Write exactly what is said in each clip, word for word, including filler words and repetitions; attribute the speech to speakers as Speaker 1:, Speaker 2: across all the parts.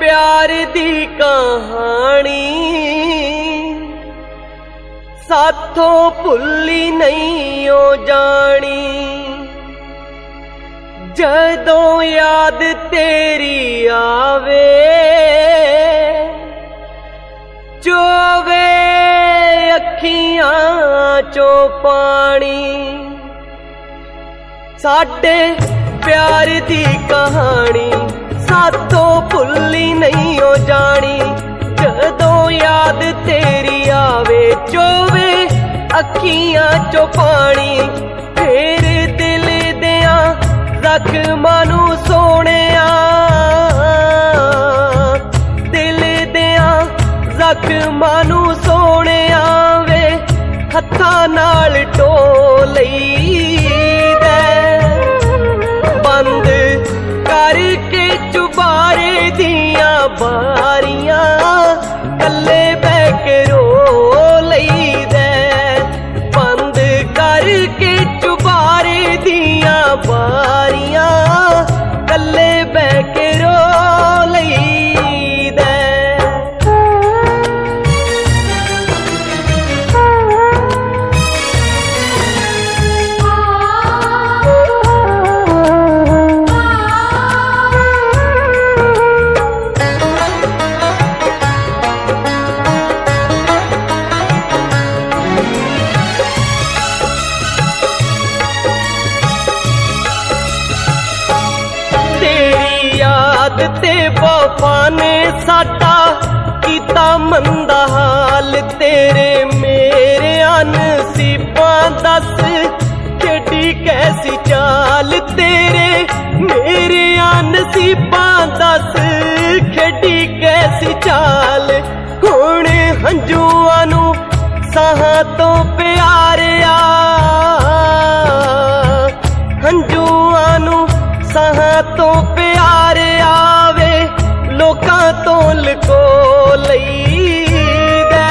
Speaker 1: प्यार दी कहानी साथों भुल्ली नहीं हो जानी। जदों याद तेरी आवे चोवे अखियां चो पानी। साडे प्यार दी कहानी साथों भुल्ली नहीं हो जानी। जदों याद तेरी आवे चोवे अखियां चो पानी। फिर दिल दियां जख्मां नूं सोहणिया दिल दियां जख्मां नूं सोहणिया वे हत्थां नाल ढो लईदा। बंद करके चुबारे दियां बारियां कल्ले बैठ के रो लईदा। बंद करके चुबारे दियां बारियां कल्ले बैठ के रो लईदा। ते वफा ने साडा कीता मंदा हाल। तेरे मेरे नसीबां दस खेडी कैसी चाल। तेरे मेरे नसीबां दस खेडी कैसी चाल। हुण हंजुआं नूं साहां तो प्यारिया हंजुआं नूं साहां तो प्यारिया वे लोकां तो लको लईदा।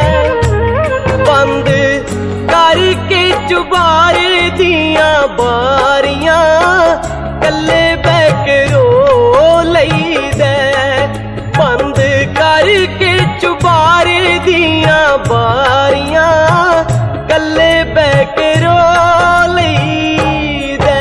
Speaker 1: बंद करके चुबारे दियां बारियां कल्ले बैठ के रो लईदा। बंद करके चुबारे दियां बारियां कल्ले बैठ के रो लईदा।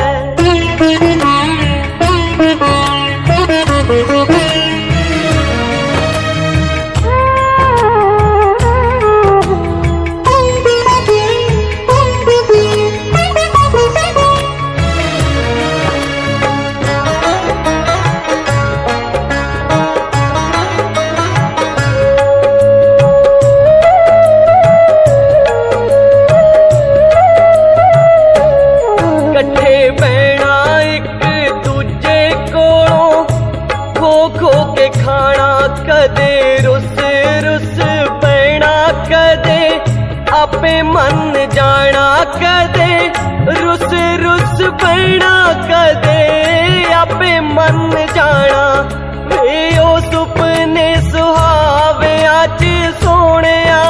Speaker 1: कदे रुस रुस पैना कदे आपे मन जाना। कदे रुस रुस पैना कदे आपे मन जाना। वे ओ सुपने सुहावे अज सोहणिया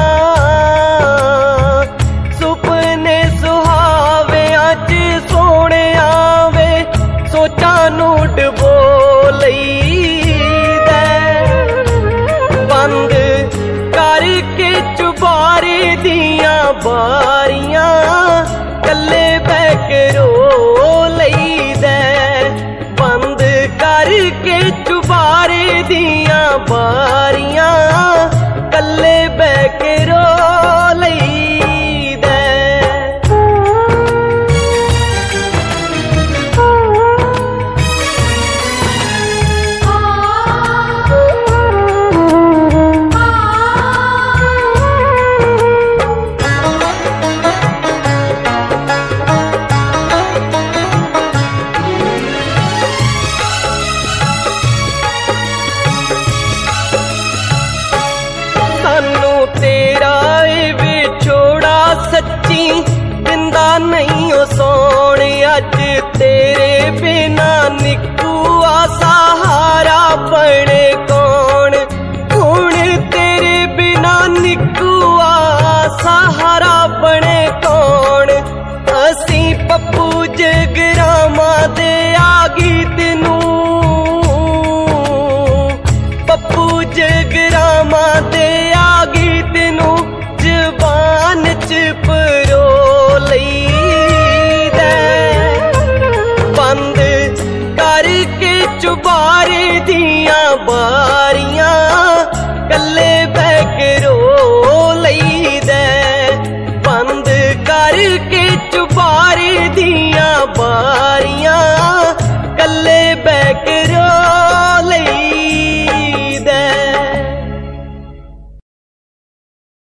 Speaker 1: सुपने सुहावे अज सोहणिया वे सोचां नूं डबो लईदा। बंद करके चुबारे दियां बारियां कल्ले बैठ के रो लईदा। बंद करके चुबारे दियां बारियां कल्ले बैठ के रो लईदा। तेरा विछोड़ा सच्ची दिंदा नहीं ओ सोने। अज तेरे बिना निकू आ सहारा बने कौन। हुण तेरे बिना निकू आ सहारा बने कौन। असी पप्पू जगरामा दे आ गीत नूं ਵਿੱਚ